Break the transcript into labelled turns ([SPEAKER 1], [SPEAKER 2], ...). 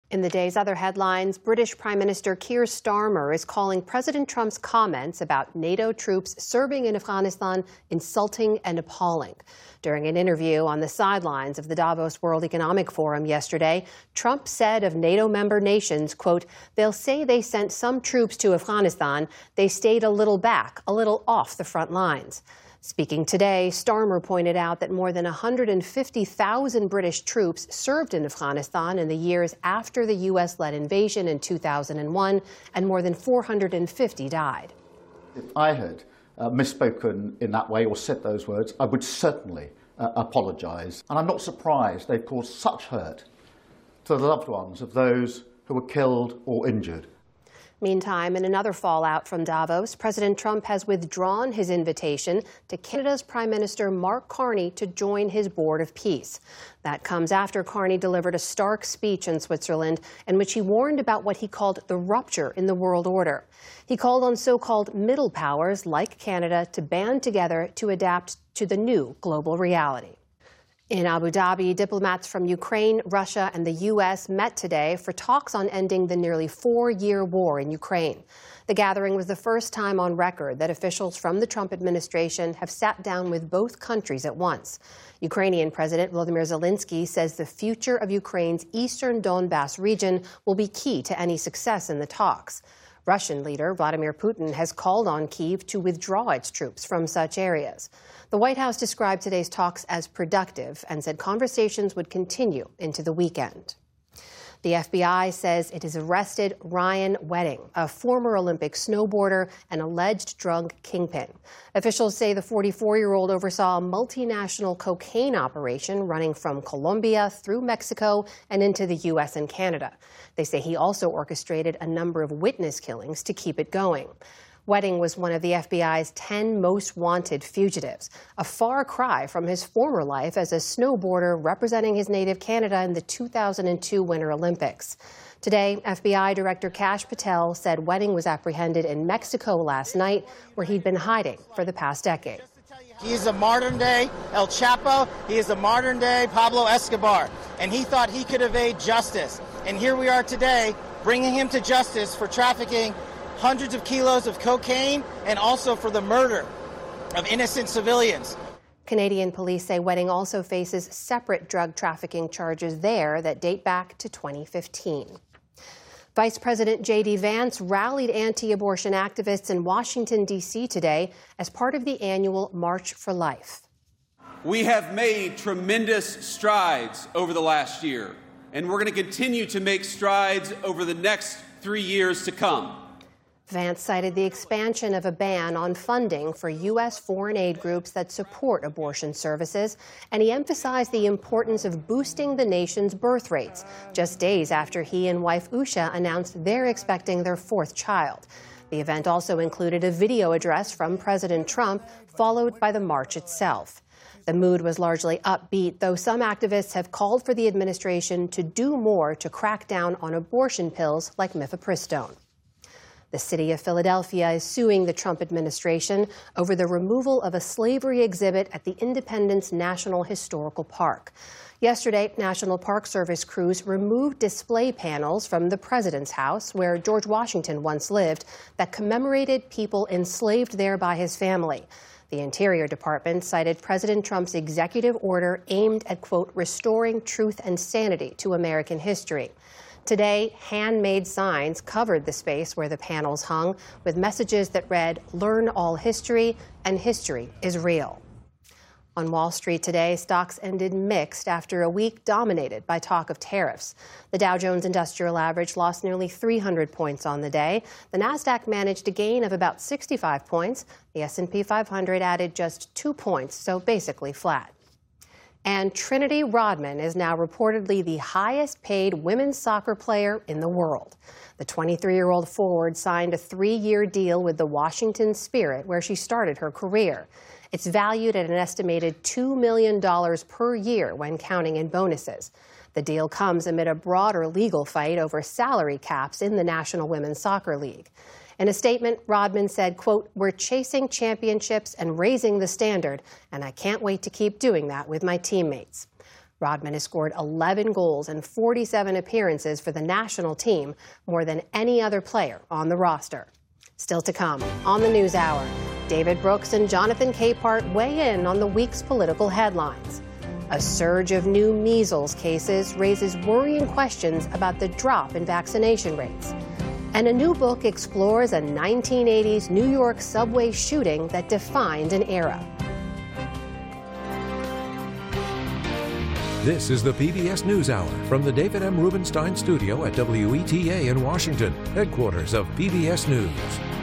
[SPEAKER 1] In the day's other headlines, British Prime Minister Keir Starmer is calling President Trump's comments about NATO troops serving in Afghanistan insulting and appalling. During an interview on the sidelines of the Davos World Economic Forum yesterday, Trump said of NATO member nations, quote, "They'll say they sent some troops to Afghanistan. They stayed a little back, a little off the front lines." Speaking today, Starmer pointed out that more than 150,000 British troops served in Afghanistan in the years after the U.S.-led invasion in 2001, and more than 450 died.
[SPEAKER 2] If I had misspoken in that way or said those words, I would certainly apologise. And I'm not surprised they've caused such hurt to the loved ones of those who were killed or injured.
[SPEAKER 1] Meantime, in another fallout from Davos, President Trump has withdrawn his invitation to Canada's Prime Minister Mark Carney to join his Board of Peace. That comes after Carney delivered a stark speech in Switzerland in which he warned about what he called the rupture in the world order. He called on so-called middle powers like Canada to band together to adapt to the new global reality. In Abu Dhabi, diplomats from Ukraine, Russia, and the U.S. met today for talks on ending the nearly 4-year war in Ukraine. The gathering was the first time on record that officials from the Trump administration have sat down with both countries at once. Ukrainian President Volodymyr Zelensky says the future of Ukraine's eastern Donbas region will be key to any success in the talks. Russian leader Vladimir Putin has called on Kyiv to withdraw its troops from such areas. The White House described today's talks as productive and said conversations would continue into the weekend. The FBI says it has arrested Ryan Wedding, a former Olympic snowboarder and alleged drug kingpin. Officials say the 44-year-old oversaw a multinational cocaine operation running from Colombia through Mexico and into the U.S. and Canada. They say he also orchestrated a number of witness killings to keep it going. Wedding was one of the FBI's 10 most wanted fugitives, a far cry from his former life as a snowboarder representing his native Canada in the 2002 Winter Olympics. Today, FBI Director Kash Patel said Wedding was apprehended in Mexico last night, where he'd been hiding for the past decade.
[SPEAKER 3] He's a modern-day El Chapo. He is a modern-day Pablo Escobar. And he thought he could evade justice. And here we are today, bringing him to justice for trafficking hundreds of kilos of cocaine and also for the murder of innocent civilians.
[SPEAKER 1] Canadian police say Wedding also faces separate drug trafficking charges there that date back to 2015. Vice President J.D. Vance rallied anti-abortion activists in Washington, D.C. today as part of the annual March for Life.
[SPEAKER 4] We have made tremendous strides over the last year, and we're going to continue to make strides over the next 3 years to come.
[SPEAKER 1] Vance cited the expansion of a ban on funding for U.S. foreign aid groups that support abortion services, and he emphasized the importance of boosting the nation's birth rates, just days after he and wife Usha announced they're expecting their 4th child. The event also included a video address from President Trump, followed by the march itself. The mood was largely upbeat, though some activists have called for the administration to do more to crack down on abortion pills like mifepristone. The city of Philadelphia is suing the Trump administration over the removal of a slavery exhibit at the Independence National Historical Park. Yesterday, National Park Service crews removed display panels from the president's house, where George Washington once lived, that commemorated people enslaved there by his family. The Interior Department cited President Trump's executive order aimed at, quote, restoring truth and sanity to American history. Today, handmade signs covered the space where the panels hung with messages that read, "Learn all history," and "History is real." On Wall Street today, stocks ended mixed after a week dominated by talk of tariffs. The Dow Jones Industrial Average lost nearly 300 points on the day. The Nasdaq managed a gain of about 65 points. The S&P 500 added just 2 points, so basically flat. And Trinity Rodman is now reportedly the highest-paid women's soccer player in the world. The 23-year-old forward signed a 3-year deal with the Washington Spirit, where she started her career. It's valued at an estimated $2 million per year when counting in bonuses. The deal comes amid a broader legal fight over salary caps in the National Women's Soccer League. In a statement, Rodman said, quote, "We're chasing championships and raising the standard, and I can't wait to keep doing that with my teammates." Rodman has scored 11 goals and 47 appearances for the national team, more than any other player on the roster. Still to come on the NewsHour, David Brooks and Jonathan Capehart weigh in on the week's political headlines. A surge of new measles cases raises worrying questions about the drop in vaccination rates. And a new book explores a 1980s New York subway shooting that defined an era.
[SPEAKER 5] This is the PBS NewsHour from the David M. Rubenstein studio at WETA in Washington, headquarters of PBS News.